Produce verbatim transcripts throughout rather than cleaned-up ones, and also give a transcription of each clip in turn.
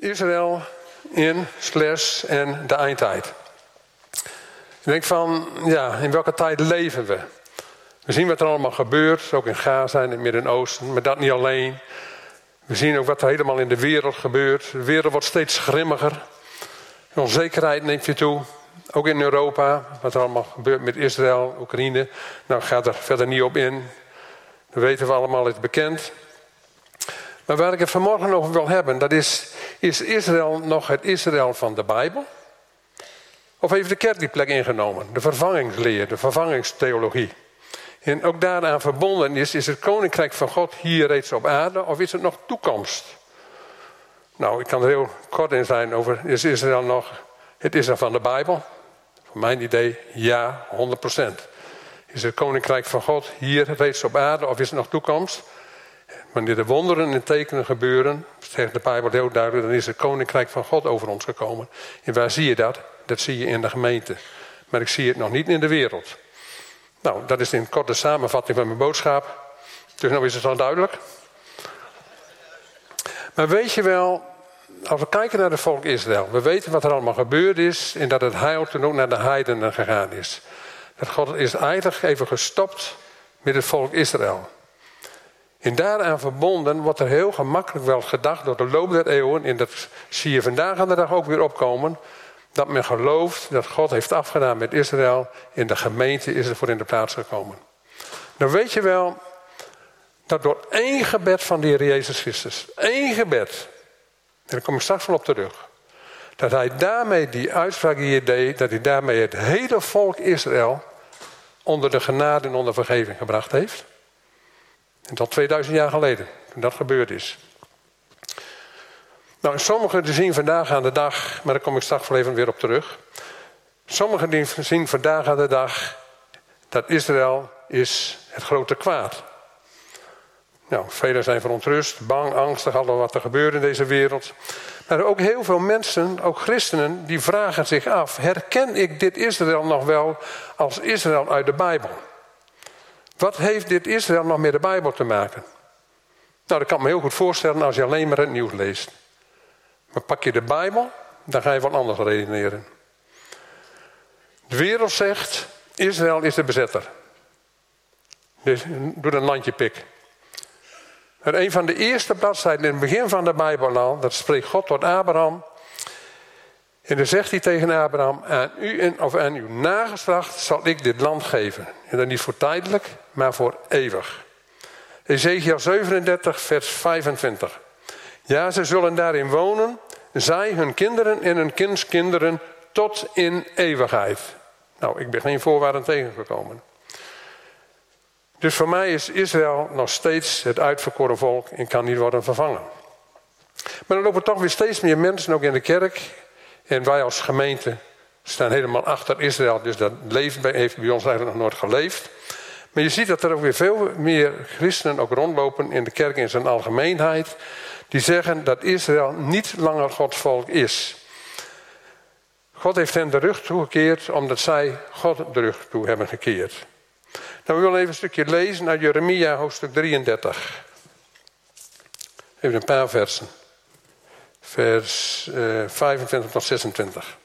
Israël in slash en de eindtijd. Ik denk van, ja, in welke tijd leven we? We zien wat er allemaal gebeurt, ook in Gaza en in het Midden-Oosten, maar dat niet alleen. We zien ook wat er helemaal in de wereld gebeurt. De wereld wordt steeds grimmiger. De onzekerheid neemt weer toe. Ook in Europa, wat er allemaal gebeurt met Israël, Oekraïne. Nou, ik ga er verder niet op in. Dat weten we allemaal, het is bekend. Maar waar ik het vanmorgen over wil hebben, dat is, is Israël nog het Israël van de Bijbel? Of heeft de kerk die plek ingenomen? De vervangingsleer, de vervangingstheologie. En ook daaraan verbonden is, is het koninkrijk van God hier reeds op aarde, of is het nog toekomst? Nou, ik kan er heel kort in zijn over, is Israël nog het Israël van de Bijbel? Voor mijn idee, ja, honderd procent. Is het koninkrijk van God hier reeds op aarde, of is het nog toekomst? Wanneer de wonderen en tekenen gebeuren, zegt de Bijbel heel duidelijk, dan is het koninkrijk van God over ons gekomen. En waar zie je dat? Dat zie je in de gemeente. Maar ik zie het nog niet in de wereld. Nou, dat is een korte samenvatting van mijn boodschap. Dus nou is het al duidelijk. Maar weet je wel, als we kijken naar het volk Israël, we weten wat er allemaal gebeurd is en dat het heil toen ook naar de heidenen gegaan is. Dat God is eigenlijk even gestopt met het volk Israël. En daaraan verbonden wordt er heel gemakkelijk wel gedacht door de loop der eeuwen, en dat zie je vandaag aan de dag ook weer opkomen, dat men gelooft dat God heeft afgedaan met Israël en de gemeente is ervoor in de plaats gekomen. Dan weet je wel dat door één gebed van de Heer Jezus Christus, één gebed, en daar kom ik straks wel op terug, dat hij daarmee die uitspraak hier deed, dat hij daarmee het hele volk Israël onder de genade en onder vergeving gebracht heeft. En dat tweeduizend jaar geleden, toen dat gebeurd is. Nou, sommigen die zien vandaag aan de dag, maar daar kom ik straks wel even weer op terug. Sommigen die zien vandaag aan de dag dat Israël is het grote kwaad. Nou, velen zijn verontrust, bang, angstig, al wat er gebeurt in deze wereld. Maar ook heel veel mensen, ook christenen, die vragen zich af, herken ik dit Israël nog wel als Israël uit de Bijbel? Wat heeft dit Israël nog met de Bijbel te maken? Nou, dat kan ik me heel goed voorstellen als je alleen maar het nieuws leest. Maar pak je de Bijbel, dan ga je wel anders redeneren. De wereld zegt, Israël is de bezetter. Dus doe een landje pik. En een van de eerste bladzijden in het begin van de Bijbel al, dat spreekt God tot Abraham. En dan zegt hij tegen Abraham, aan u en, of aan uw nageslacht zal ik dit land geven. En dan niet voor tijdelijk, maar voor eeuwig. Ezekiel zevenendertig, vers vijfentwintig. Ja, ze zullen daarin wonen, zij, hun kinderen en hun kindskinderen, tot in eeuwigheid. Nou, ik ben geen voorwaarden tegengekomen. Dus voor mij is Israël nog steeds het uitverkoren volk en kan niet worden vervangen. Maar er lopen toch weer steeds meer mensen, ook in de kerk. En wij als gemeente staan helemaal achter Israël. Dus dat leven heeft bij ons eigenlijk nog nooit geleefd. Maar je ziet dat er ook weer veel meer christenen ook rondlopen in de kerk in zijn algemeenheid. Die zeggen dat Israël niet langer Gods volk is. God heeft hen de rug toegekeerd omdat zij God de rug toe hebben gekeerd. Nou, we willen even een stukje lezen uit Jeremia hoofdstuk drieëndertig. Even een paar versen. Vers uh, vijfentwintig tot zesentwintig.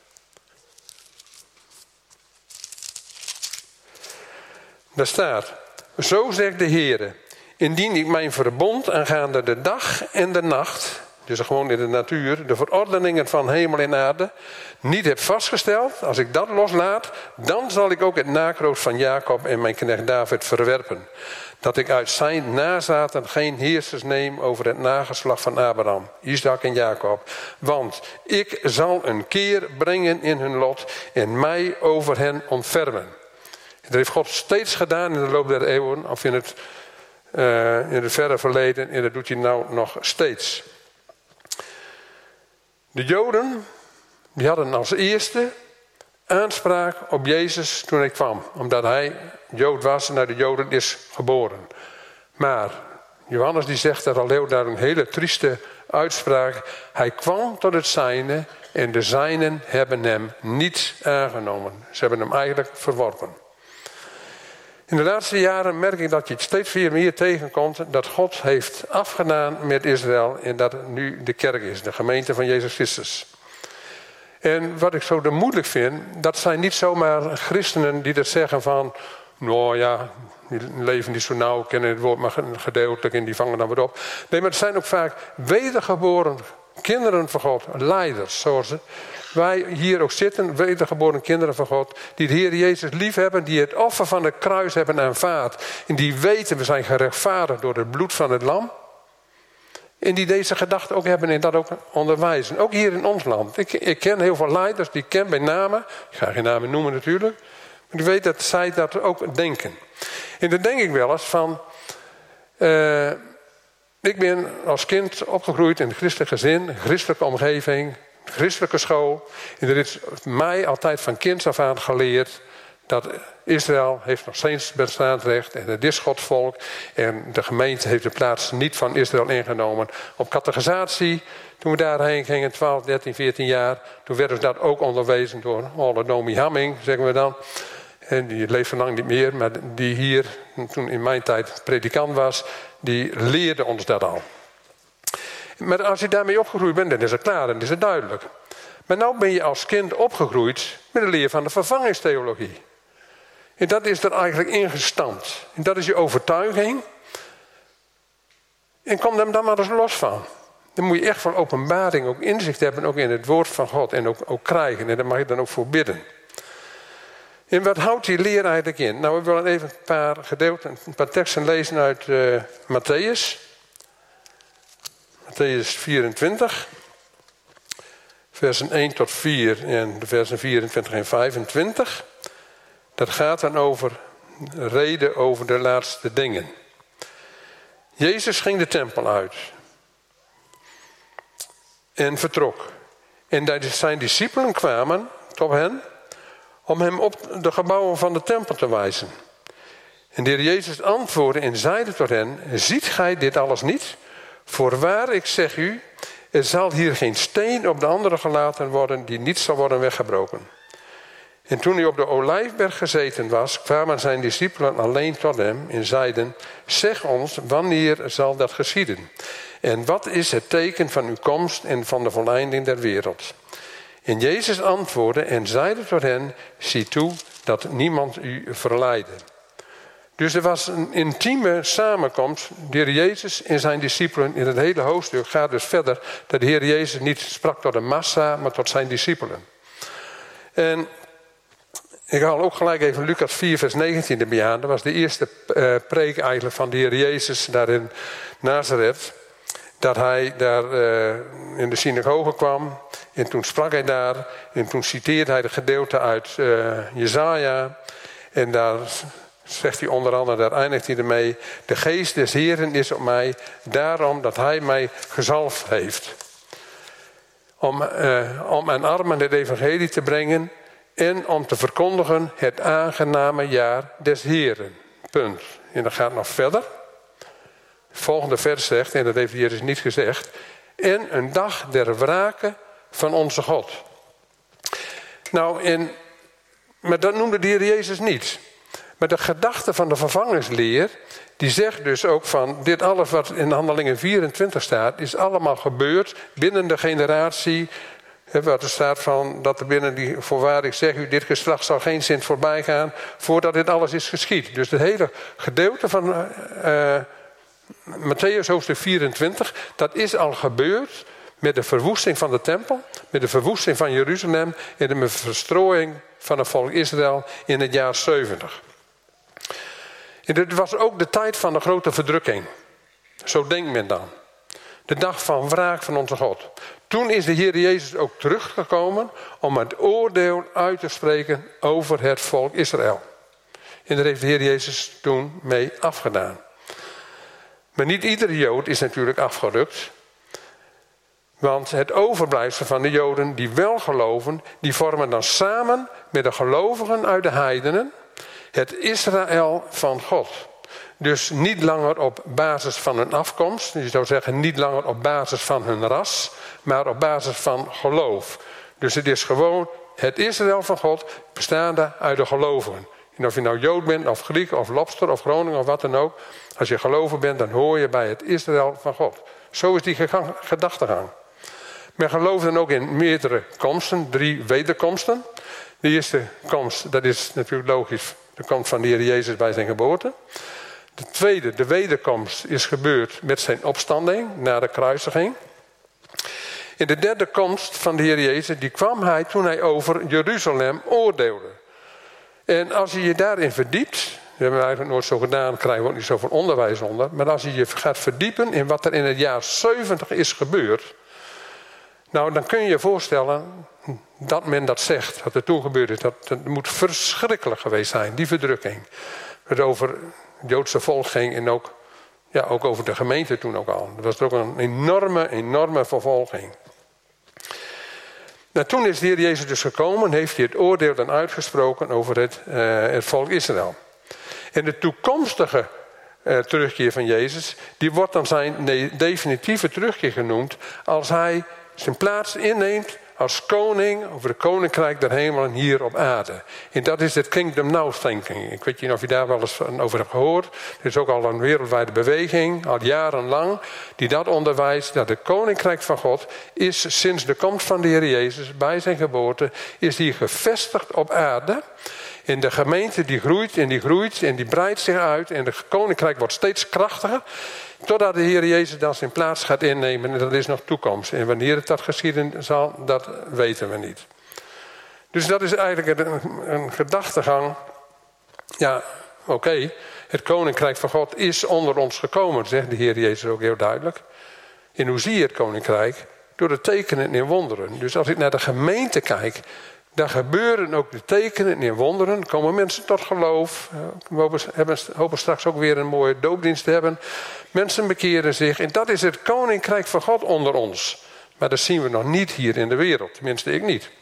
Daar staat, zo zegt de Heere, indien ik mijn verbond aangaande de dag en de nacht, dus gewoon in de natuur, de verordeningen van hemel en aarde, niet heb vastgesteld, als ik dat loslaat, dan zal ik ook het nakroost van Jacob en mijn knecht David verwerpen. Dat ik uit zijn nazaten geen heersers neem over het nageslacht van Abraham, Isaac en Jacob. Want ik zal een keer brengen in hun lot en mij over hen ontfermen. Dat heeft God steeds gedaan in de loop der eeuwen, of in het, uh, in het verre verleden, en dat doet hij nou nog steeds. De Joden, die hadden als eerste aanspraak op Jezus toen hij kwam. Omdat hij Jood was en naar de Joden is geboren. Maar Johannes die zegt er al heel duidelijk een hele trieste uitspraak. Hij kwam tot het zijne en de zijnen hebben hem niet aangenomen. Ze hebben hem eigenlijk verworpen. In de laatste jaren merk ik dat je het steeds weer meer tegenkomt dat God heeft afgedaan met Israël en dat het nu de kerk is, de gemeente van Jezus Christus. En wat ik zo de moeilijk vind, dat zijn niet zomaar christenen die dat zeggen van, nou ja, die leven niet zo nauw, kennen het woord maar gedeeltelijk en die vangen dan weer op. Nee, maar het zijn ook vaak wedergeboren kinderen van God, leiders, zoals wij hier ook zitten, wedergeboren kinderen van God, die de Heer Jezus lief hebben, die het offer van het kruis hebben aanvaard en die weten, we zijn gerechtvaardigd door het bloed van het lam. En die deze gedachte ook hebben en dat ook onderwijzen. Ook hier in ons land. Ik, ik ken heel veel leiders, die ik ken bij namen. Ik ga geen namen noemen natuurlijk. Maar ik weet dat zij dat ook denken. En dan denk ik wel eens van... Uh, ik ben als kind opgegroeid in een christelijk gezin, een christelijke omgeving, een christelijke school. En er is mij altijd van kinds af aan geleerd dat Israël heeft nog steeds bestaansrecht en het is Gods volk. En de gemeente heeft de plaats niet van Israël ingenomen. Op catechisatie, toen we daarheen gingen, twaalf, dertien, veertien jaar, toen werden we dat ook onderwezen door Olle Domi Hamming, zeggen we dan. En die leeft zo lang niet meer, maar die hier, toen in mijn tijd predikant was, die leerde ons dat al. Maar als je daarmee opgegroeid bent, dan is het klaar, dan is het duidelijk. Maar nou ben je als kind opgegroeid met de leer van de vervangingstheologie. En dat is er eigenlijk ingestampt. En dat is je overtuiging. En kom er dan maar eens los van. Dan moet je echt van openbaring ook inzicht hebben, ook in het woord van God. En ook, ook krijgen. En daar mag je dan ook voor bidden. En wat houdt die leer eigenlijk in? Nou, we willen even een paar gedeelten, een paar teksten lezen uit uh, Matthäus. Matthäus vierentwintig. Versen één tot vier en de versen vierentwintig en vijfentwintig. Dat gaat dan over reden over de laatste dingen. Jezus ging de tempel uit. En vertrok. En zijn discipelen kwamen tot hen om hem op de gebouwen van de tempel te wijzen. En de Heer Jezus antwoordde en zeide tot hen: ziet gij dit alles niet? Voorwaar, ik zeg u, er zal hier geen steen op de andere gelaten worden die niet zal worden weggebroken. En toen hij op de Olijfberg gezeten was, kwamen zijn discipelen alleen tot hem en zeiden: zeg ons, wanneer zal dat geschieden? En wat is het teken van uw komst en van de voleinding der wereld? En Jezus antwoordde en zeide tot hen: zie toe dat niemand u verleidde. Dus er was een intieme samenkomst. De Heer Jezus en zijn discipelen in het hele hoofdstuk gaat dus verder dat de Heer Jezus niet sprak tot een massa, maar tot zijn discipelen. En ik haal ook gelijk even Lucas vier vers negentien erbij aan. Dat was de eerste uh, preek eigenlijk van de Heer Jezus daar in Nazareth. Dat hij daar uh, in de synagoge kwam. En toen sprak hij daar. En toen citeerde hij de gedeelte uit uh, Jesaja. En daar zegt hij onder andere, daar eindigt hij ermee: de geest des Heeren is op mij, daarom dat hij mij gezalfd heeft. Om, uh, om aan armen het evangelie te brengen en om te verkondigen het aangename jaar des Heeren. Punt. En dat gaat nog verder. Het volgende vers zegt, en dat heeft Jezus niet gezegd: en een dag der wrake van onze God. Nou, en, maar dat noemde de Heer Jezus niet. Maar de gedachte van de vervangingsleer, die zegt dus ook van, dit alles wat in Handelingen vierentwintig staat, is allemaal gebeurd binnen de generatie, hè, wat er staat van, dat er binnen die, voorwaar ik zeg u, dit geslacht zal geen zin voorbij gaan, voordat dit alles is geschied. Dus het hele gedeelte van uh, Matthäus hoofdstuk vierentwintig, dat is al gebeurd met de verwoesting van de tempel, met de verwoesting van Jeruzalem en de verstrooiing van het volk Israël in het jaar zeventig. En dit was ook de tijd van de grote verdrukking. Zo denkt men dan. De dag van wraak van onze God. Toen is de Heer Jezus ook teruggekomen om het oordeel uit te spreken over het volk Israël. En daar heeft de Heer Jezus toen mee afgedaan. Maar niet iedere Jood is natuurlijk afgerukt. Want het overblijfsel van de Joden die wel geloven, die vormen dan samen met de gelovigen uit de heidenen het Israël van God. Dus niet langer op basis van hun afkomst. Je zou zeggen niet langer op basis van hun ras. Maar op basis van geloof. Dus het is gewoon het Israël van God bestaande uit de gelovigen. En of je nou Jood bent, of Griek, of Lobster, of Groningen, of wat dan ook. Als je gelover bent, dan hoor je bij het Israël van God. Zo is die gedachtegang. Men gelooft dan ook in meerdere komsten, drie wederkomsten. De eerste komst, dat is natuurlijk logisch, de komst van de Heer Jezus bij zijn geboorte. De tweede, de wederkomst, is gebeurd met zijn opstanding na de kruisiging. En de derde komst van de Heer Jezus, die kwam hij toen hij over Jeruzalem oordeelde. En als je je daarin verdiept, dat hebben we eigenlijk nooit zo gedaan, krijgen we ook niet zoveel onderwijs onder. Maar als je je gaat verdiepen in wat er in het jaar zeventig is gebeurd, nou, dan kun je je voorstellen dat men dat zegt, wat er toen gebeurd is. Dat, dat moet verschrikkelijk geweest zijn, die verdrukking. Het over het Joodse volk ging en ook, ja, ook over de gemeente toen ook al. Dat was ook een enorme, enorme vervolging. Nou, toen is de Heer Jezus dus gekomen, heeft hij het oordeel dan uitgesproken over het, uh, het volk Israël. En de toekomstige uh, terugkeer van Jezus, die wordt dan zijn definitieve terugkeer genoemd als hij zijn plaats inneemt als koning over het koninkrijk der hemelen hier op aarde. En dat is het Kingdom Now thinking. Ik weet niet of je daar wel eens over hebt gehoord. Er is ook al een wereldwijde beweging, al jarenlang, die dat onderwijst, dat het koninkrijk van God is sinds de komst van de Heer Jezus bij zijn geboorte, is die gevestigd op aarde. En de gemeente die groeit en die groeit en die breidt zich uit en het koninkrijk wordt steeds krachtiger. Totdat de Heer Jezus dan zijn plaats gaat innemen en dat is nog toekomst. En wanneer het dat geschieden zal, dat weten we niet. Dus dat is eigenlijk een, een gedachtegang. Ja, oké, okay, het koninkrijk van God is onder ons gekomen, zegt de Heer Jezus ook heel duidelijk. En hoe zie je het koninkrijk? Door de tekenen en wonderen. Dus als ik naar de gemeente kijk, dan gebeuren ook de tekenen en wonderen. Komen mensen tot geloof. We hebben, hopen straks ook weer een mooie doopdienst te hebben. Mensen bekeren zich. En dat is het koninkrijk van God onder ons. Maar dat zien we nog niet hier in de wereld. Tenminste, ik niet.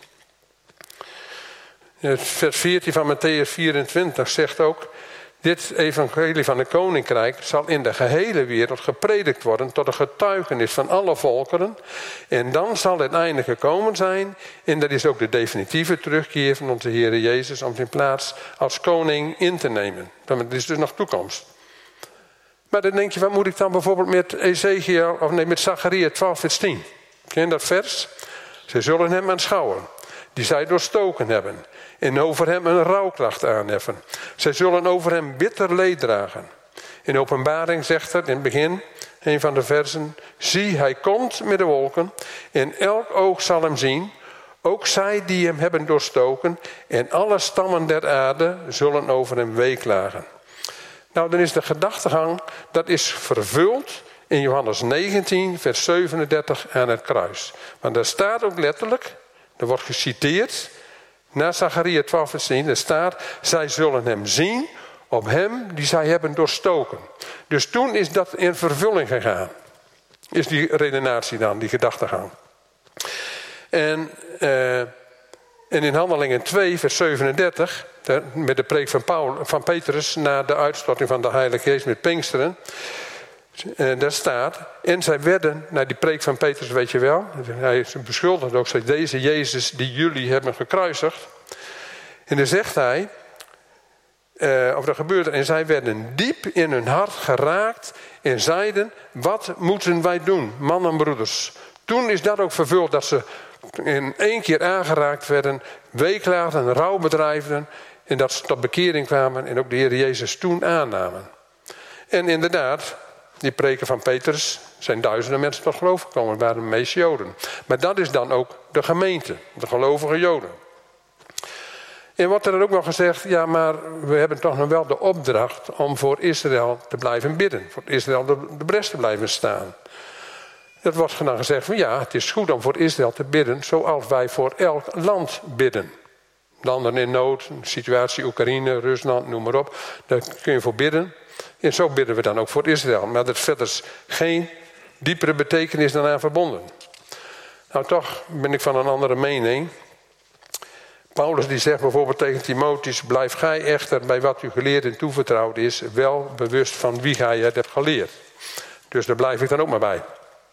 Vers veertien van Mattheüs vierentwintig zegt ook: dit evangelie van het koninkrijk zal in de gehele wereld gepredikt worden tot een getuigenis van alle volkeren. En dan zal het einde gekomen zijn. En dat is ook de definitieve terugkeer van onze Heer Jezus om zijn plaats als koning in te nemen. Dat is dus nog toekomst. Maar dan denk je, wat moet ik dan bijvoorbeeld met Ezekiel, of nee, met Zacharia twaalf vers tien? Ken je dat vers? Ze zullen hem aanschouwen, die zij doorstoken hebben. En over hem een rouwklacht aanheffen. Zij zullen over hem bitter leed dragen. In Openbaring zegt het in het begin, een van de versen: zie, hij komt met de wolken. En elk oog zal hem zien. Ook zij die hem hebben doorstoken. En alle stammen der aarde zullen over hem weeklagen. Nou, dan is de gedachtegang, dat is vervuld in Johannes negentien, vers zevenendertig aan het kruis. Want daar staat ook letterlijk, er wordt geciteerd, na Zacharia twaalf vers tien, er staat: zij zullen hem zien op hem die zij hebben doorstoken. Dus toen is dat in vervulling gegaan. Is die redenatie dan, die gedachtegang. En, uh, en in Handelingen twee vers zevenendertig, de, met de preek van, Paul, van Petrus na de uitstorting van de Heilige Geest met Pinksteren. En daar staat, en zij werden, naar die preek van Petrus weet je wel, hij beschuldigt ook, zei, deze Jezus die jullie hebben gekruisigd. En dan zegt hij, uh, of dat gebeurde, en zij werden diep in hun hart geraakt en zeiden: wat moeten wij doen, mannen en broeders? Toen is dat ook vervuld, dat ze in één keer aangeraakt werden, weeklaagden, rouw bedrijfden, en dat ze tot bekering kwamen en ook de Heer Jezus toen aannamen. En inderdaad, die preken van Petrus zijn duizenden mensen tot geloof gekomen. Dat waren de meeste Joden. Maar dat is dan ook de gemeente, de gelovige Joden. En wordt er ook nog gezegd, ja, maar we hebben toch nog wel de opdracht om voor Israël te blijven bidden. Voor Israël de, de bres te blijven staan. Dat wordt dan gezegd van ja, het is goed om voor Israël te bidden zoals wij voor elk land bidden. Landen in nood, situatie Oekraïne, Rusland, noem maar op. Daar kun je voor bidden. En zo bidden we dan ook voor Israël. Maar er is verder geen diepere betekenis dan aan verbonden. Nou, toch ben ik van een andere mening. Paulus die zegt bijvoorbeeld tegen Timotheus: blijf gij echter bij wat u geleerd en toevertrouwd is, wel bewust van wie gij het hebt geleerd. Dus daar blijf ik dan ook maar bij.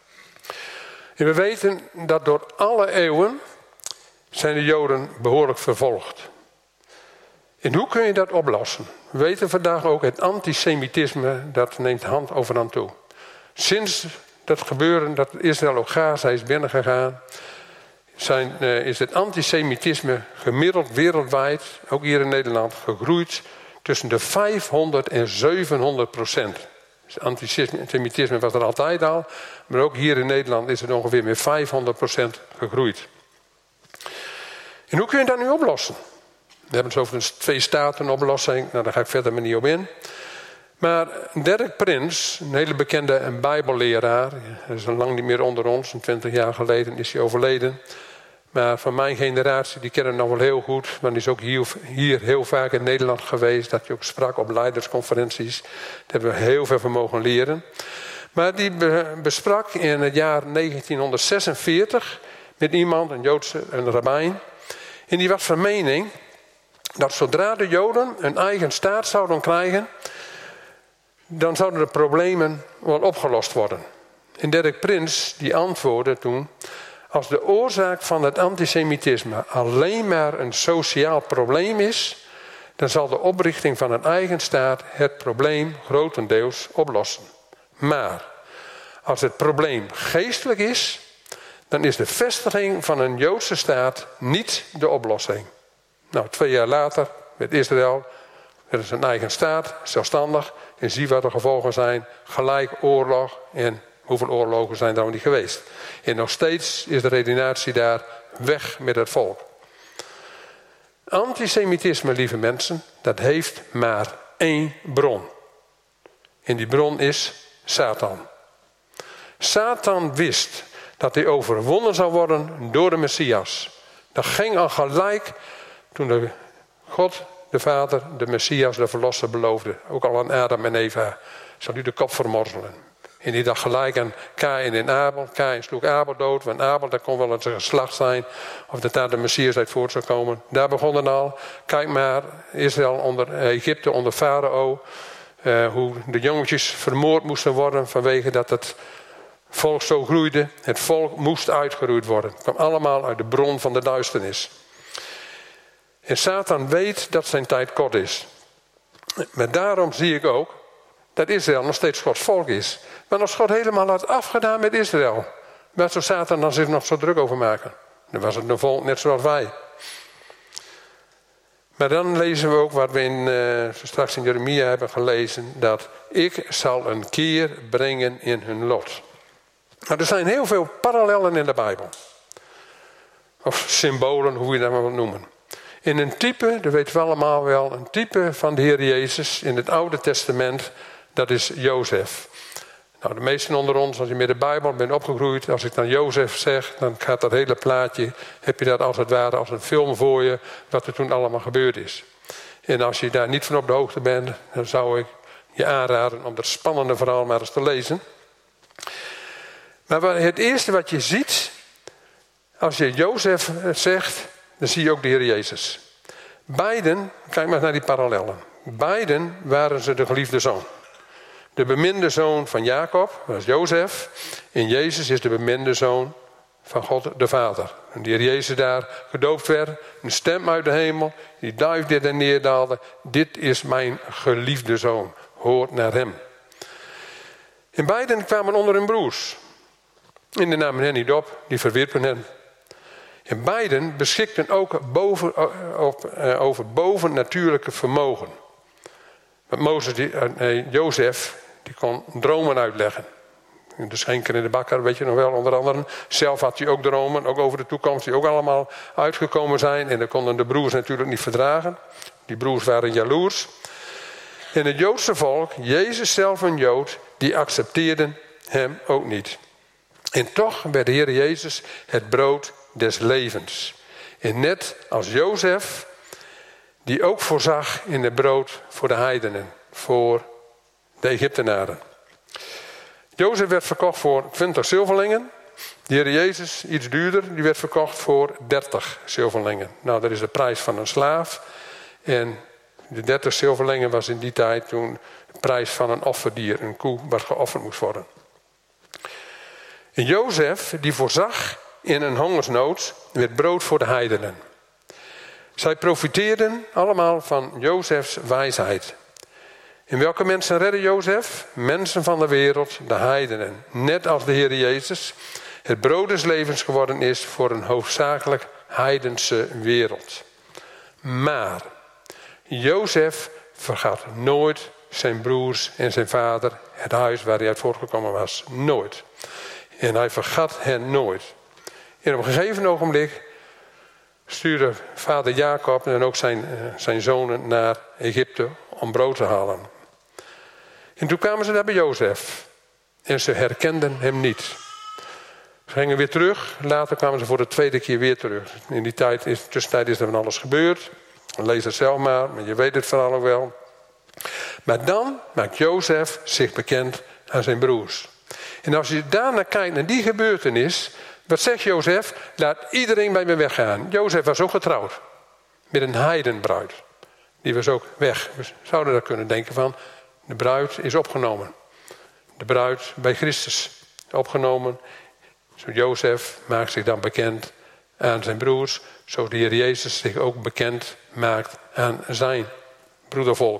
En we weten dat door alle eeuwen zijn de Joden behoorlijk vervolgd. En hoe kun je dat oplossen? We weten vandaag ook, het antisemitisme, dat neemt hand over hand toe. Sinds dat gebeuren, dat Israël ook Gaza is binnengegaan, zijn, uh, is het antisemitisme gemiddeld wereldwijd, ook hier in Nederland, gegroeid tussen de vijfhonderd en zevenhonderd procent. Dus antisemitisme was er altijd al, maar ook hier in Nederland is het ongeveer met vijfhonderd procent gegroeid. En hoe kun je dat nu oplossen? We hebben het over een twee-staten-oplossing, nou, daar ga ik verder maar niet op in. Maar Derek Prince, een hele bekende bijbelleraar, hij is al lang niet meer onder ons, een twintig jaar geleden is hij overleden. Maar van mijn generatie, die kennen hem nog wel heel goed, want hij is ook hier, hier heel vaak in Nederland geweest, dat hij ook sprak op leidersconferenties. Daar hebben we heel veel van mogen leren. Maar die besprak in het jaar negentienhonderdzesenveertig met iemand, een Joodse, een rabbijn. En die was van mening dat zodra de Joden een eigen staat zouden krijgen, dan zouden de problemen wel opgelost worden. En Derek Prince die antwoordde toen: als de oorzaak van het antisemitisme alleen maar een sociaal probleem is, dan zal de oprichting van een eigen staat het probleem grotendeels oplossen. Maar als het probleem geestelijk is, dan is de vestiging van een Joodse staat niet de oplossing. Nou, twee jaar later werd Israël, er is een eigen staat, zelfstandig. En zie wat de gevolgen zijn. Gelijk oorlog. En hoeveel oorlogen zijn er nou niet geweest. En nog steeds is de redenatie daar: weg met het volk. Antisemitisme, lieve mensen, dat heeft maar één bron. En die bron is Satan. Satan wist dat hij overwonnen zou worden door de Messias. Dat ging al gelijk toen de God, de Vader, de Messias, de Verlosser beloofde. Ook al aan Adam en Eva. Zal u de kop vermorzelen. En die dacht gelijk aan Kaïn en Abel. Kaïn sloeg Abel dood. Want Abel, dat kon wel een geslacht zijn. Of dat daar de Messias uit voort zou komen. Daar begon het al. Kijk maar, Israël onder Egypte, onder Farao. Uh, hoe de jongetjes vermoord moesten worden vanwege dat het volk zo groeide. Het volk moest uitgeroeid worden. Het kwam allemaal uit de bron van de duisternis. En Satan weet dat zijn tijd kort is. Maar daarom zie ik ook dat Israël nog steeds Gods volk is. Maar als God helemaal had afgedaan met Israël, waar zou Satan dan zich nog zo druk over maken? Dan was het een volk net zoals wij. Maar dan lezen we ook wat we in, uh, straks in Jeremia hebben gelezen, dat ik zal een keer brengen in hun lot. Nou, er zijn heel veel parallellen in de Bijbel. Of symbolen, hoe je dat maar wilt noemen. In een type, dat weten we allemaal wel, een type van de Heer Jezus in het Oude Testament, dat is Jozef. Nou, de meesten onder ons, als je met de Bijbel bent opgegroeid, als ik dan Jozef zeg, dan gaat dat hele plaatje, heb je dat als het ware als een film voor je, wat er toen allemaal gebeurd is. En als je daar niet van op de hoogte bent, dan zou ik je aanraden om dat spannende verhaal maar eens te lezen. Maar het eerste wat je ziet, als je Jozef zegt, dan zie je ook de Heer Jezus. Beiden, kijk maar naar die parallellen. Beiden waren ze de geliefde zoon. De beminde zoon van Jacob, dat is Jozef. En Jezus is de beminde zoon van God de Vader. En de Heer Jezus daar gedoopt werd, een stem uit de hemel, die duifde en neerdaalde. Dit is mijn geliefde zoon, hoor naar hem. En beiden kwamen onder hun broers. En die namen hen niet op, die verwierpen hen. En beiden beschikten ook boven, op, uh, over bovennatuurlijke vermogen. Want Mozes, die, uh, Jozef, die kon dromen uitleggen. De schenker in de bakker, weet je nog wel, onder andere. Zelf had hij ook dromen, ook over de toekomst, die ook allemaal uitgekomen zijn. En dat konden de broers natuurlijk niet verdragen. Die broers waren jaloers. En het Joodse volk, Jezus zelf een Jood, die accepteerden hem ook niet. En toch werd de Heer Jezus het brood des levens. En net als Jozef, die ook voorzag in het brood voor de heidenen, voor de Egyptenaren. Jozef werd verkocht voor twintig zilverlingen. De Heer Jezus, iets duurder, die werd verkocht voor dertig zilverlingen. Nou, dat is de prijs van een slaaf. En de dertig zilverlingen was in die tijd toen de prijs van een offerdier, een koe, wat geofferd moest worden. En Jozef, die voorzag in een hongersnood, werd brood voor de heidenen. Zij profiteerden allemaal van Jozefs wijsheid. En welke mensen redden Jozef? Mensen van de wereld, de heidenen. Net als de Heer Jezus het brood des levens geworden is voor een hoofdzakelijk heidense wereld. Maar Jozef vergat nooit zijn broers en zijn vader, het huis waar hij uit voortgekomen was. Nooit. En hij vergat hen nooit. En op een gegeven ogenblik stuurde vader Jacob en ook zijn, zijn zonen naar Egypte om brood te halen. En toen kwamen ze daar bij Jozef. En ze herkenden hem niet. Ze gingen weer terug. Later kwamen ze voor de tweede keer weer terug. In die tijd is, tussentijd is er van alles gebeurd. Lees het zelf maar, maar je weet het verhaal ook wel. Maar dan maakt Jozef zich bekend aan zijn broers. En als je daarna kijkt naar die gebeurtenis, wat zegt Jozef? Laat iedereen bij me weggaan. Jozef was ook getrouwd met een heidenbruid. Die was ook weg. We zouden dat kunnen denken van, de bruid is opgenomen. De bruid bij Christus opgenomen. Zo Jozef maakt zich dan bekend aan zijn broers, zoals de Heer Jezus zich ook bekend maakt aan zijn broedervolk.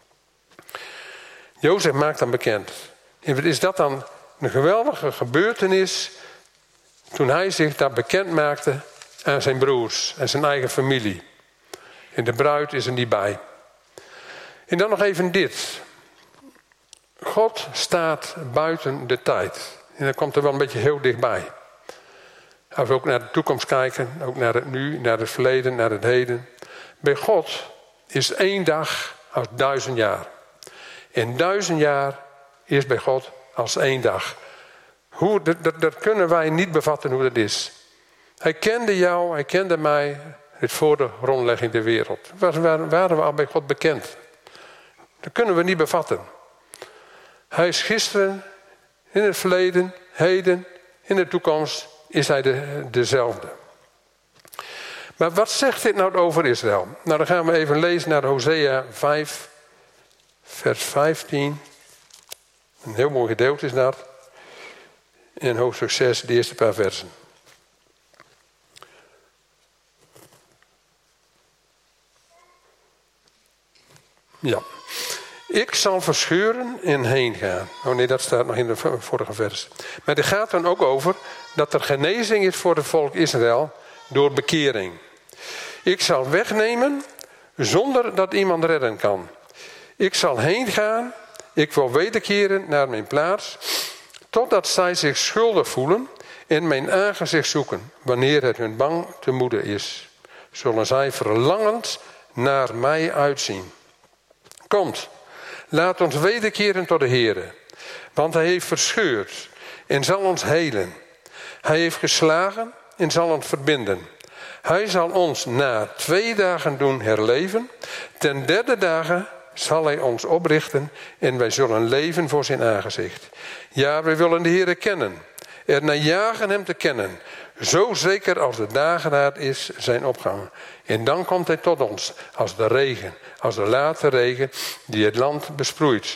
Jozef maakt dan bekend. En wat is dat dan een geweldige gebeurtenis toen hij zich daar bekend maakte aan zijn broers en zijn eigen familie. En de bruid is er niet bij. En dan nog even dit. God staat buiten de tijd. En dat komt er wel een beetje heel dichtbij. Als we ook naar de toekomst kijken, ook naar het nu, naar het verleden, naar het heden. Bij God is één dag als duizend jaar. En duizend jaar is bij God als één dag. Hoe, dat, dat, dat kunnen wij niet bevatten hoe dat is. Hij kende jou, hij kende mij, het voor de grondlegging der wereld. Waren, waren we al bij God bekend? Dat kunnen we niet bevatten. Hij is gisteren, in het verleden, heden, in de toekomst is hij de, dezelfde. Maar wat zegt dit nou over Israël? Nou, dan gaan we even lezen naar Hosea vijf, vers vijftien. Een heel mooi gedeelte is dat. In hoofdstuk zes, de eerste paar versen. Ja. Ik zal verscheuren en heen gaan. Oh nee, dat staat nog in de vorige vers. Maar er gaat dan ook over dat er genezing is voor het volk Israël door bekering. Ik zal wegnemen zonder dat iemand redden kan. Ik zal heen gaan. Ik wil wederkeren naar mijn plaats. Totdat zij zich schuldig voelen en mijn aangezicht zoeken. Wanneer het hun bang te moede is. Zullen zij verlangend naar mij uitzien. Komt. Laat ons wederkeren tot de Heere. Want hij heeft verscheurd en zal ons helen. Hij heeft geslagen en zal ons verbinden. Hij zal ons na twee dagen doen herleven. Ten derde dagen zal hij ons oprichten en wij zullen leven voor zijn aangezicht. Ja, wij willen de Heere kennen. Er naar jagen hem te kennen. Zo zeker als de dageraad is zijn opgang. En dan komt hij tot ons als de regen, als de late regen die het land besproeit.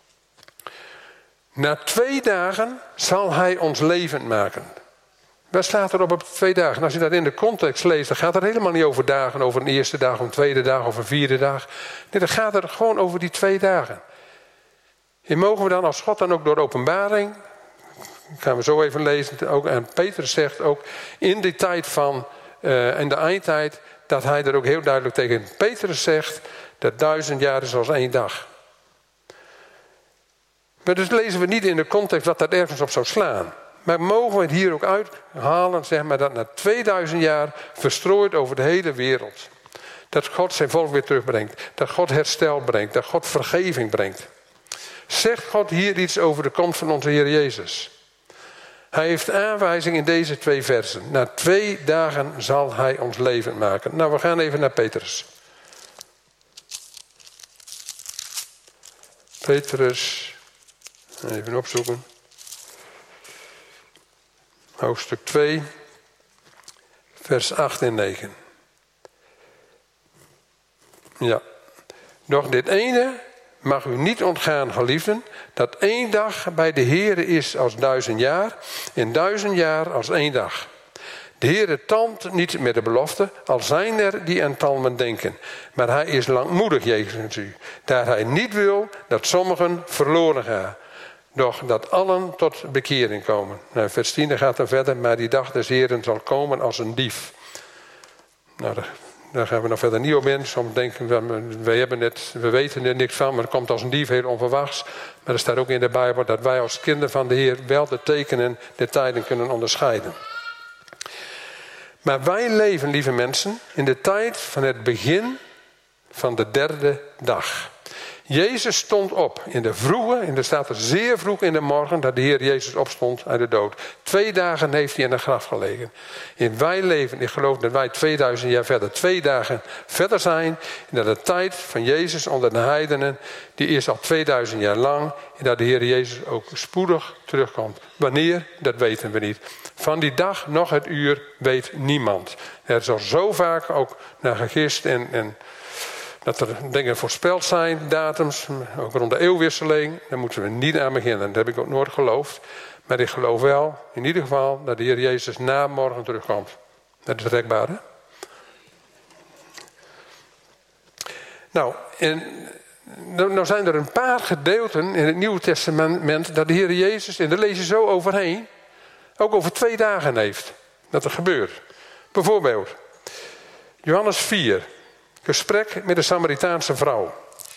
Na twee dagen zal hij ons levend maken. Wat staat er op op twee dagen? Als je dat in de context leest, dan gaat het helemaal niet over dagen, over een eerste dag, een tweede dag of een vierde dag. Nee, dan gaat het gewoon over die twee dagen. En mogen we dan als God dan ook door openbaring, gaan we zo even lezen, ook, en Petrus zegt ook in die tijd van, uh, in de eindtijd, dat hij er ook heel duidelijk tegen Petrus zegt, dat duizend jaar is als één dag. Maar dus lezen we niet in de context wat dat ergens op zou slaan. Maar mogen we het hier ook uithalen, zeg maar, dat na tweeduizend jaar verstrooid over de hele wereld. Dat God zijn volk weer terugbrengt. Dat God herstel brengt. Dat God vergeving brengt. Zegt God hier iets over de komst van onze Heer Jezus? Hij heeft aanwijzing in deze twee versen. Na twee dagen zal hij ons levend maken. Nou, we gaan even naar Petrus. Petrus, even opzoeken. Hoofdstuk twee, vers acht en negen. Ja. Doch dit ene mag u niet ontgaan, geliefden, dat één dag bij de Heere is als duizend jaar en duizend jaar als één dag. De De Heere talmt niet met de belofte, al zijn er die aan talmen denken. Maar hij is langmoedig jegens u, daar hij niet wil dat sommigen verloren gaan. Doch dat allen tot bekering komen. Nou, vers tien gaat dan verder, maar die dag des Heeren zal komen als een dief. Nou, daar, daar gaan we nog verder niet op in. Soms denken we, we, hebben het, we weten er niks van, maar het komt als een dief heel onverwachts. Maar er staat ook in de Bijbel dat wij als kinderen van de Heer wel de tekenen, de tijden kunnen onderscheiden. Maar wij leven, lieve mensen, in de tijd van het begin van de derde dag. Jezus stond op in de vroege, in de staat er zeer vroeg in de morgen, dat de Heer Jezus opstond uit de dood. Twee dagen heeft hij in een graf gelegen. En wij leven, ik geloof dat wij tweeduizend jaar verder, twee dagen verder zijn. En dat de tijd van Jezus onder de heidenen, die is al tweeduizend jaar lang. En dat de Heer Jezus ook spoedig terugkomt. Wanneer, dat weten we niet. Van die dag, nog het uur, weet niemand. Er is al zo vaak ook naar gegist en... en dat er dingen voorspeld zijn, datums, ook rond de eeuwwisseling. Daar moeten we niet aan beginnen. Dat heb ik ook nooit geloofd. Maar ik geloof wel, in ieder geval, dat de Heer Jezus na morgen terugkomt. Dat is rekbaar, hè? Nou, en nou, nou zijn er een paar gedeelten in het Nieuwe Testament dat de Heer Jezus, en daar lees je zo overheen, ook over twee dagen heeft. Dat er gebeurt. Bijvoorbeeld, Johannes vier. Gesprek met de Samaritaanse vrouw.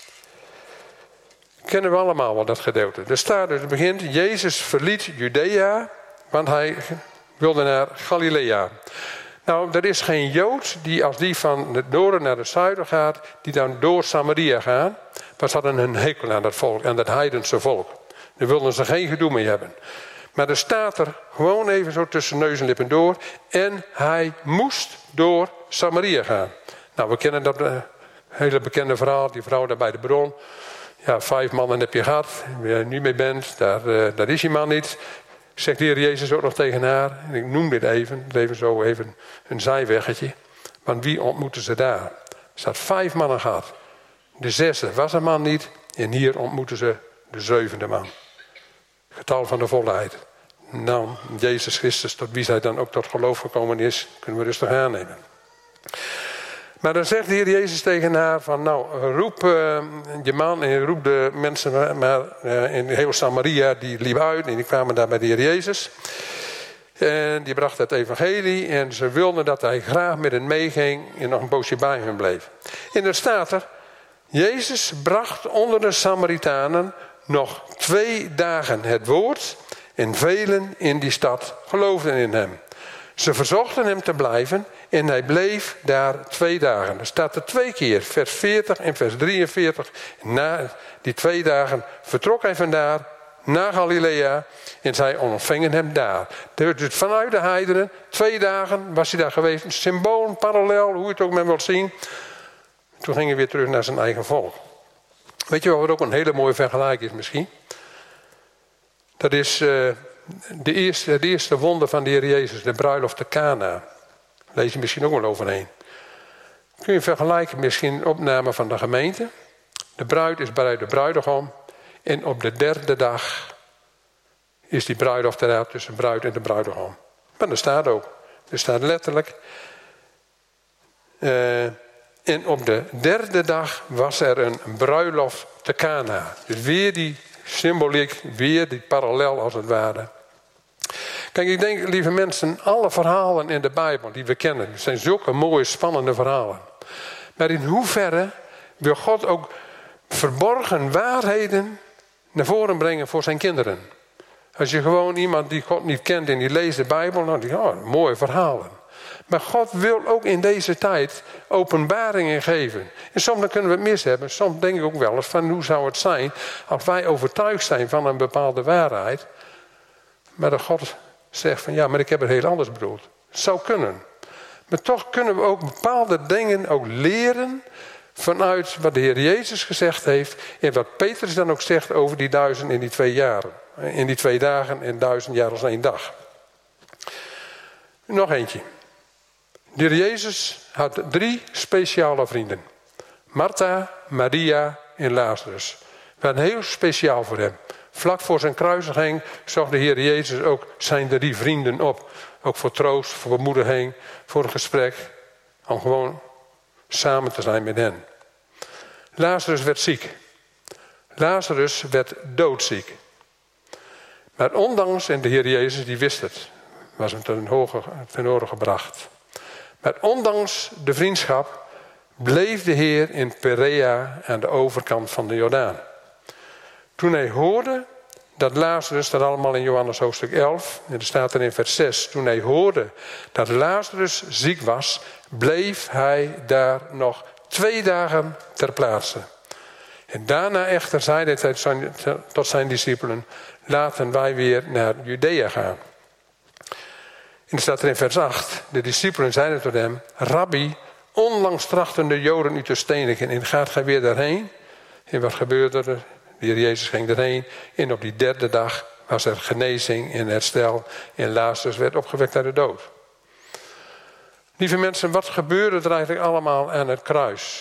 Kennen we allemaal wel dat gedeelte. Er staat, het begint, Jezus verliet Judea, want hij wilde naar Galilea. Nou, er is geen Jood die als die van het noorden naar het zuiden gaat, die dan door Samaria gaan. Maar ze hadden een hekel aan dat volk, aan dat heidense volk. Daar wilden ze geen gedoe mee hebben. Maar er staat er gewoon even zo tussen neus en lippen door. En hij moest door Samaria gaan. Nou, we kennen dat uh, hele bekende verhaal. Die vrouw daar bij de bron. Ja, vijf mannen heb je gehad. Waar je nu mee bent, daar, uh, daar is die man niet. Zegt de Heer Jezus ook nog tegen haar. En ik noem dit even. Even zo even een zijweggetje. Want wie ontmoeten ze daar? Er staat vijf mannen gehad. De zesde was een man niet. En hier ontmoeten ze de zevende man. Getal van de volheid. Nou, Jezus Christus, tot wie zij dan ook tot geloof gekomen is, kunnen we rustig aannemen. Maar dan zegt de Heer Jezus tegen haar van, nou, roep uh, je man en roep de mensen maar uh, in heel Samaria, die liepen uit en die kwamen daar bij de Heer Jezus. En die bracht het evangelie en ze wilden dat hij graag met hen meeging en nog een poosje bij hen bleef. En er staat er, Jezus bracht onder de Samaritanen nog twee dagen het woord en velen in die stad geloofden in hem. Ze verzochten hem te blijven en hij bleef daar twee dagen. Er staat er twee keer, vers veertig en vers drieënveertig. Na die twee dagen vertrok hij vandaar naar Galilea en zij ontvingen hem daar. Dus vanuit de heidenen, twee dagen was hij daar geweest. Een symbool, een parallel, hoe je het ook men wilt zien. Toen ging hij weer terug naar zijn eigen volk. Weet je wat ook een hele mooie vergelijking is misschien? Dat is uh, de, eerste, de eerste wonder van de Heer Jezus, de bruiloft te Kana. Lees je misschien ook wel overheen. Kun je vergelijken misschien een opname van de gemeente. De bruid is bij de bruidegom. En op de derde dag is die bruiloft eruit tussen de bruid en de bruidegom. Maar er staat ook. Er staat letterlijk. Uh, en op de derde dag was er een bruiloft te Kana. Dus weer die symboliek, weer die parallel als het ware. Kijk, ik denk, lieve mensen, alle verhalen in de Bijbel die we kennen, zijn zulke mooie, spannende verhalen. Maar in hoeverre wil God ook verborgen waarheden naar voren brengen voor zijn kinderen? Als je gewoon iemand die God niet kent en die leest de Bijbel, dan denk je, oh, mooie verhalen. Maar God wil ook in deze tijd openbaringen geven. En soms dan kunnen we het mis hebben. Soms denk ik ook wel eens van hoe zou het zijn als wij overtuigd zijn van een bepaalde waarheid. Maar dat God zegt van ja, maar ik heb het heel anders bedoeld. Het zou kunnen. Maar toch kunnen we ook bepaalde dingen ook leren vanuit wat de Heer Jezus gezegd heeft. En wat Petrus dan ook zegt over die duizend in die twee jaren. In die twee dagen en duizend jaar als één dag. Nog eentje. De Heer Jezus had drie speciale vrienden. Martha, Maria en Lazarus. We waren heel speciaal voor hem. Vlak voor zijn kruisiging zocht de Heer Jezus ook zijn drie vrienden op. Ook voor troost, voor bemoediging, voor een gesprek. Om gewoon samen te zijn met hen. Lazarus werd ziek. Lazarus werd doodziek. Maar ondanks, en de Heer Jezus die wist het, was hem ten horen, ten horen gebracht. Maar ondanks de vriendschap bleef de Heer in Perea aan de overkant van de Jordaan. Toen hij hoorde dat Lazarus, dat allemaal in Johannes hoofdstuk elf, en er staat er in vers zes. Toen hij hoorde dat Lazarus ziek was, bleef hij daar nog twee dagen ter plaatse. En daarna echter zei hij tot zijn discipelen, laten wij weer naar Judea gaan. En er staat er in vers acht, de discipelen zeiden tot hem, Rabbi, onlangs trachten de Joden u te stenigen en gaat gij weer daarheen? En wat gebeurde er? De Heer Jezus ging erheen en op die derde dag was er genezing en herstel en Lazarus werd opgewekt uit de dood. Lieve mensen, wat gebeurde er eigenlijk allemaal aan het kruis?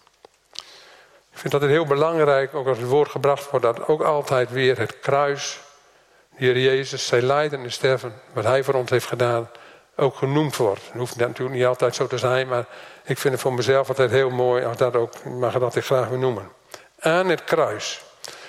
Ik vind dat het heel belangrijk, ook als het woord gebracht wordt, dat ook altijd weer het kruis, de Heer Jezus, zijn lijden en sterven, wat hij voor ons heeft gedaan, ook genoemd wordt. Het hoeft natuurlijk niet altijd zo te zijn, maar ik vind het voor mezelf altijd heel mooi als dat ook, ik mag dat ik graag wil noemen. Aan het kruis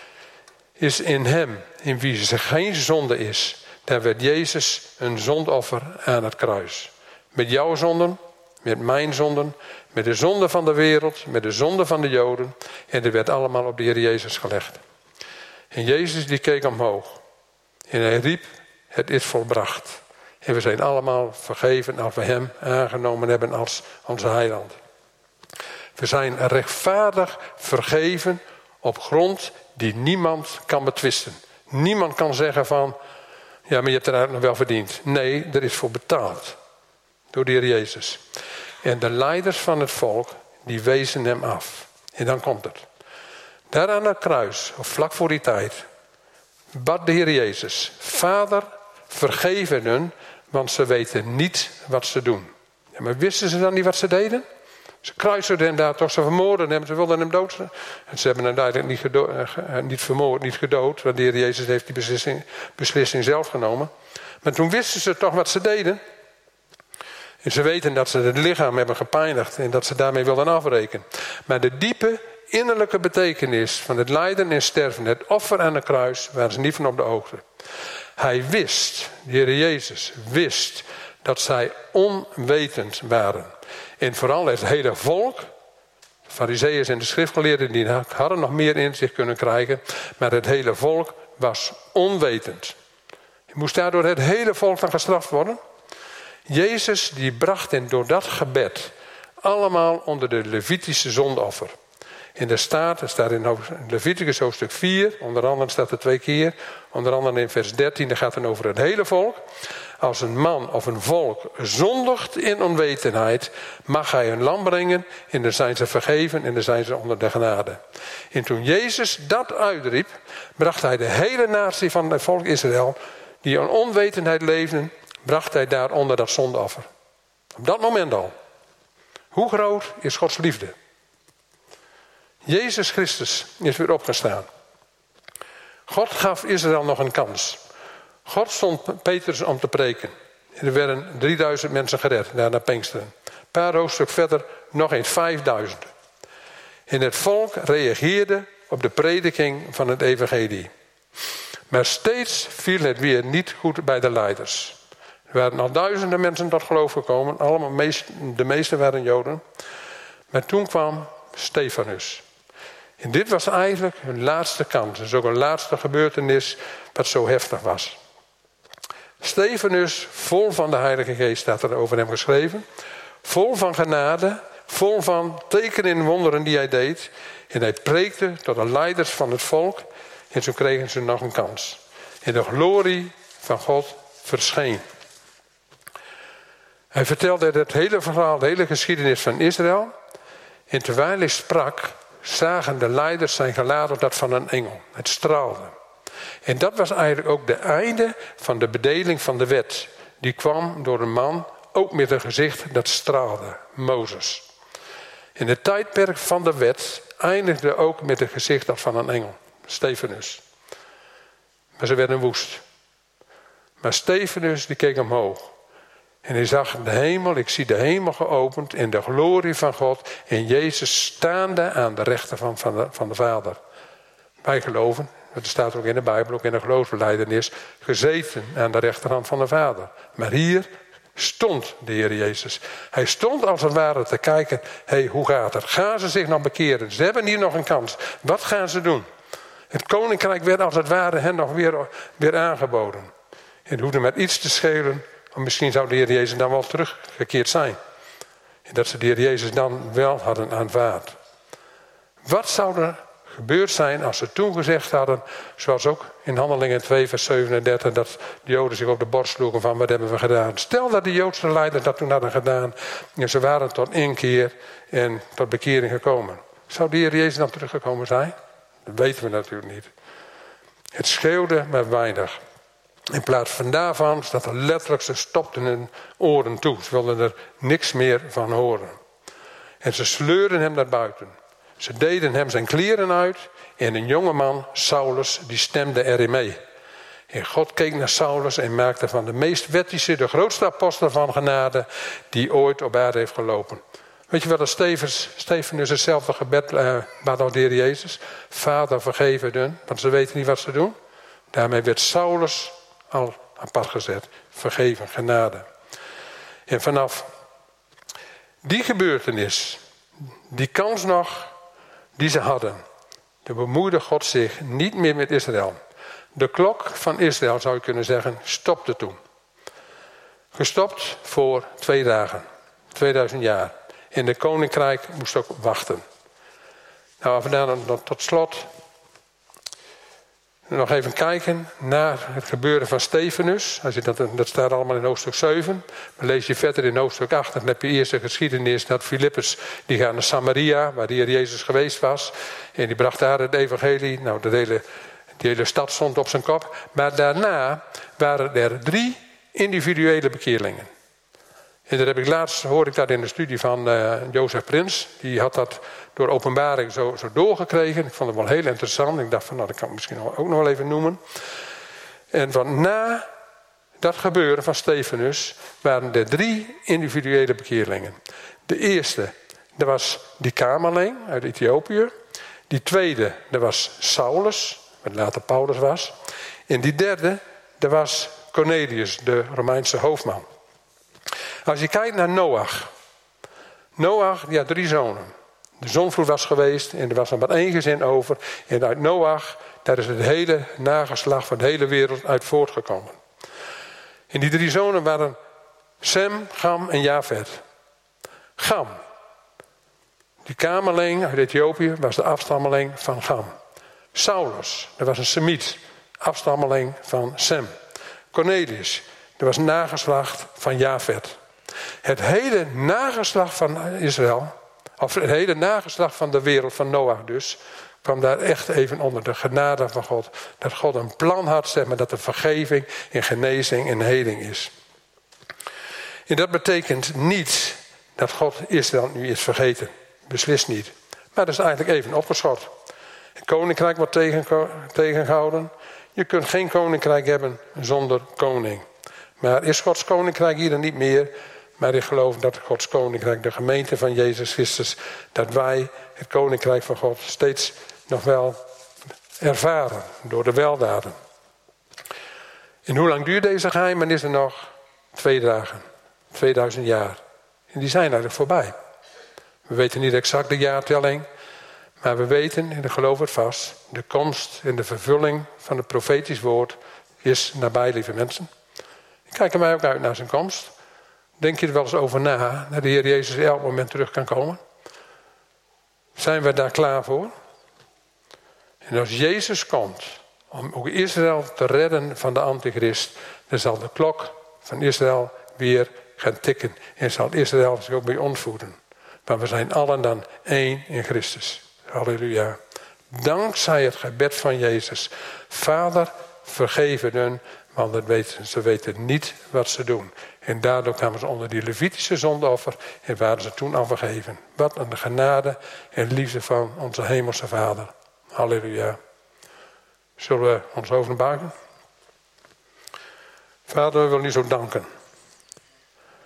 is in hem, in wie er geen zonde is, daar werd Jezus een zondoffer aan het kruis. Met jouw zonden, met mijn zonden, met de zonde van de wereld, met de zonde van de Joden. En dat werd allemaal op de Heer Jezus gelegd. En Jezus die keek omhoog. En hij riep, het is volbracht. En we zijn allemaal vergeven als we hem aangenomen hebben als onze heiland. We zijn rechtvaardig vergeven op grond die niemand kan betwisten. Niemand kan zeggen van, ja, maar je hebt er eigenlijk nog wel verdiend. Nee, er is voor betaald. Door de Heer Jezus. En de leiders van het volk, die wezen hem af. En dan komt het. Daar aan het kruis, of vlak voor die tijd, bad de Heer Jezus, Vader, vergeef hen, want ze weten niet wat ze doen. Ja, maar wisten ze dan niet wat ze deden? Ze kruiselden hem daar toch, ze vermoorden hem, ze wilden hem dood. En ze hebben hem uiteindelijk niet, gedo- niet vermoord, niet gedood, want de Heer Jezus heeft die beslissing, beslissing zelf genomen. Maar toen wisten ze toch wat ze deden. En ze weten dat ze het lichaam hebben gepijnigd en dat ze daarmee wilden afrekenen. Maar de diepe innerlijke betekenis van het lijden en sterven, het offer aan de kruis, waren ze niet van op de hoogte. Hij wist, de Heer Jezus wist, dat zij onwetend waren. En vooral het hele volk, de Farizeeërs en de schriftgeleerden, die hadden nog meer inzicht kunnen krijgen. Maar het hele volk was onwetend. Moest daardoor het hele volk dan gestraft worden? Jezus die bracht hen door dat gebed allemaal onder de Levitische zondoffer. En er staat, er staat in Leviticus hoofdstuk vier, onder andere staat er twee keer, onder andere in vers dertien, daar gaat het over het hele volk. Als een man of een volk zondigt in onwetendheid, mag hij een lam brengen en dan zijn ze vergeven en dan zijn ze onder de genade. En toen Jezus dat uitriep, bracht hij de hele natie van het volk Israël, die in onwetendheid leefden, bracht hij daar onder dat zondeoffer. Op dat moment al. Hoe groot is Gods liefde? Jezus Christus is weer opgestaan. God gaf Israël nog een kans. God stond Petrus om te preken. Er werden drieduizend mensen gered, daar naar Pinksteren. Een paar hoofdstuk verder nog eens vijfduizend. En het volk reageerde op de prediking van het evangelie. Maar steeds viel het weer niet goed bij de leiders. Er waren al duizenden mensen tot geloof gekomen. Allemaal meest, de meeste waren Joden. Maar toen kwam Stefanus. En dit was eigenlijk hun laatste kans. Het is ook een laatste gebeurtenis wat zo heftig was. Stefanus, vol van de Heilige Geest, staat er over hem geschreven. Vol van genade, vol van tekenen en wonderen die hij deed. En hij preekte tot de leiders van het volk. En zo kregen ze nog een kans. En de glorie van God verscheen. Hij vertelde het hele verhaal, de hele geschiedenis van Israël. En terwijl hij sprak, zagen de leiders zijn gelaat als dat van een engel. Het straalde. En dat was eigenlijk ook de einde van de bedeling van de wet. Die kwam door een man, ook met een gezicht dat straalde, Mozes. En het tijdperk van de wet eindigde ook met een gezicht dat van een engel, Stefanus. Maar ze werden woest. Maar Stefanus die keek omhoog. En hij zag de hemel, ik zie de hemel geopend in de glorie van God. En Jezus staande aan de rechter van, van, de, van de Vader. Wij geloven, dat staat ook in de Bijbel, ook in de geloofsbelijdenis, gezeten aan de rechterhand van de Vader. Maar hier stond de Heer Jezus. Hij stond als het ware te kijken, hé, hey, hoe gaat het? Gaan ze zich nog bekeren? Ze hebben hier nog een kans. Wat gaan ze doen? Het koninkrijk werd als het ware hen nog weer, weer aangeboden. Het hoefde met iets te schelen, of misschien zou de Heer Jezus dan wel teruggekeerd zijn. En dat ze de Heer Jezus dan wel hadden aanvaard. Wat zou er gebeurd zijn als ze toen gezegd hadden, zoals ook in Handelingen twee vers zevenendertig, dat de Joden zich op de borst sloegen van wat hebben we gedaan. Stel dat de Joodse leiders dat toen hadden gedaan en ze waren tot inkeer en tot bekering gekomen. Zou de Heer Jezus dan teruggekomen zijn? Dat weten we natuurlijk niet. Het schreeuwde met weinig. In plaats van daarvan staat er letterlijk, ze stopten hun oren toe. Ze wilden er niks meer van horen. En ze sleurden hem naar buiten. Ze deden hem zijn kleren uit. En een jongeman, Saulus, die stemde erin mee. En God keek naar Saulus en maakte van de meest wettische, de grootste apostel van genade, die ooit op aarde heeft gelopen. Weet je wat, als Stevens, Stefanus hetzelfde gebed uh, bad als de Heer Jezus? Vader, vergeven hun, want ze weten niet wat ze doen. Daarmee werd Saulus al apart gezet. Vergeven, genade. En vanaf die gebeurtenis, die kans nog die ze hadden, de bemoeide God zich niet meer met Israël. De klok van Israël, zou je kunnen zeggen, stopte toen. Gestopt voor twee dagen, tweeduizend jaar. En de koninkrijk moest ook wachten. Nou, als we dan tot slot nog even kijken naar het gebeuren van Stefanus. Als je dat, dat staat allemaal in hoofdstuk zeven. Dan lees je verder in hoofdstuk acht. Dan heb je eerst de geschiedenis dat Filippus, die gaat naar Samaria, waar de Heer Jezus geweest was. En die bracht daar het evangelie. Nou, de hele, die hele stad stond op zijn kop. Maar daarna waren er drie individuele bekeerlingen. En dat heb ik laatst, hoorde ik dat in de studie van uh, Jozef Prins. Die had dat door openbaring zo, zo doorgekregen. Ik vond het wel heel interessant. Ik dacht van, nou, dat kan ik misschien ook nog wel even noemen. En van na dat gebeuren van Stefanus waren er drie individuele bekeerlingen. De eerste, dat was die Kamerling uit Ethiopië. Die tweede, dat was Saulus, wat later Paulus was. En die derde, dat was Cornelius, de Romeinse hoofdman. Als je kijkt naar Noach. Noach, die had drie zonen. De zondvloed was geweest en er was nog maar één gezin over. En uit Noach, daar is het hele nageslacht van de hele wereld uit voortgekomen. En die drie zonen waren Sem, Cham en Jafet. Cham, die Kamerling uit Ethiopië, was de afstammeling van Cham. Saulus, dat was een Semiet, afstammeling van Sem. Cornelius, dat was nageslacht van Jafet. Het hele nageslacht van Israël, of het hele nageslacht van de wereld van Noach dus, kwam daar echt even onder de genade van God. Dat God een plan had, zeg maar, dat er vergeving en genezing en heling is. En dat betekent niet dat God Israël nu is vergeten. Beslist niet. Maar dat is eigenlijk even opgeschort. Het koninkrijk wordt tegen, tegengehouden. Je kunt geen koninkrijk hebben zonder koning. Maar is Gods koninkrijk hier dan niet meer? Maar ik geloof dat Gods koninkrijk, de gemeente van Jezus Christus, dat wij het koninkrijk van God steeds nog wel ervaren door de weldaden. En hoe lang duurt deze geheimenis er nog? Twee dagen, tweeduizend jaar. En die zijn eigenlijk voorbij. We weten niet exact de jaartelling, maar we weten, en ik geloof het vast, de komst en de vervulling van het profetisch woord is nabij, lieve mensen. Ik kijk er mij ook uit naar zijn komst. Denk je er wel eens over na, dat de Heer Jezus elk moment terug kan komen? Zijn we daar klaar voor? En als Jezus komt om ook Israël te redden van de antichrist, dan zal de klok van Israël weer gaan tikken. En zal Israël zich ook bij ons voeden. Maar we zijn allen dan één in Christus. Halleluja. Dankzij het gebed van Jezus. Vader, vergeven hun, want het weten, ze weten niet wat ze doen. En daardoor kwamen ze onder die Levitische zondeoffer en waren ze toen al vergeven. Wat een genade en liefde van onze hemelse Vader. Halleluja. Zullen we ons hoofd buigen? Vader, we willen u zo danken.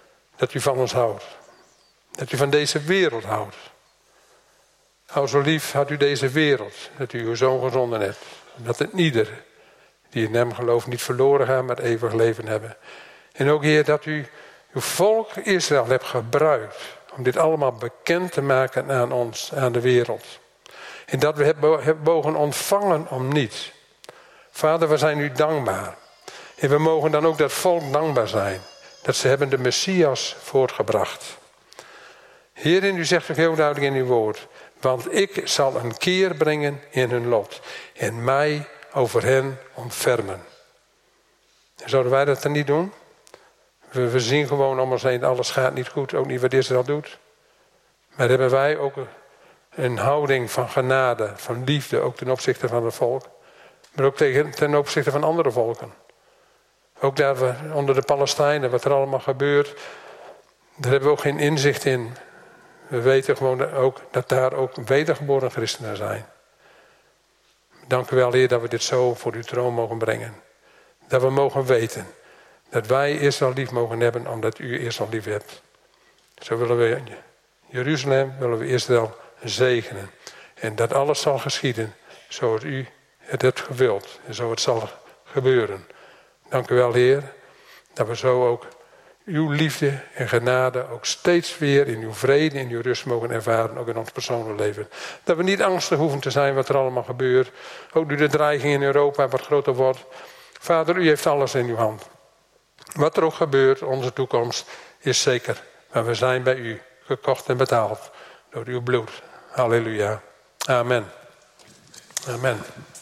dat u van ons houdt. Dat u van deze wereld houdt. Hou zo lief had u deze wereld, dat u uw zoon gezonden hebt. Dat het ieder die in hem gelooft niet verloren gaat, maar eeuwig leven hebben. En ook Heer, dat u uw volk Israël hebt gebruikt om dit allemaal bekend te maken aan ons, aan de wereld. En dat we hebben mogen ontvangen om niets. Vader, we zijn u dankbaar. En we mogen dan ook dat volk dankbaar zijn. Dat ze hebben de Messias voortgebracht. Heer, u zegt ook heel duidelijk in uw woord. Want ik zal een keer brengen in hun lot. En mij over hen ontfermen. Zouden wij dat dan niet doen? We, we zien gewoon om ons heen, alles gaat niet goed. Ook niet wat Israël doet. Maar hebben wij ook een houding van genade, van liefde. Ook ten opzichte van het volk. Maar ook tegen, ten opzichte van andere volken. Ook daar we, onder de Palestijnen, wat er allemaal gebeurt. Daar hebben we ook geen inzicht in. We weten gewoon ook dat daar ook wedergeboren christenen zijn. Dank u wel, Heer, dat we dit zo voor uw troon mogen brengen. Dat we mogen weten dat wij Israël lief mogen hebben, omdat u Israël lief hebt. Zo willen we Jeruzalem, willen we Israël zegenen. En dat alles zal geschieden zoals u het hebt gewild. En zo het zal gebeuren. Dank u wel, Heer, dat we zo ook uw liefde en genade ook steeds weer in uw vrede, in uw rust mogen ervaren, ook in ons persoonlijk leven. Dat we niet angstig hoeven te zijn wat er allemaal gebeurt. Ook nu de dreiging in Europa wat groter wordt. Vader, u heeft alles in uw hand. Wat er ook gebeurt, onze toekomst is zeker. Maar we zijn bij u, gekocht en betaald door uw bloed. Halleluja. Amen. Amen.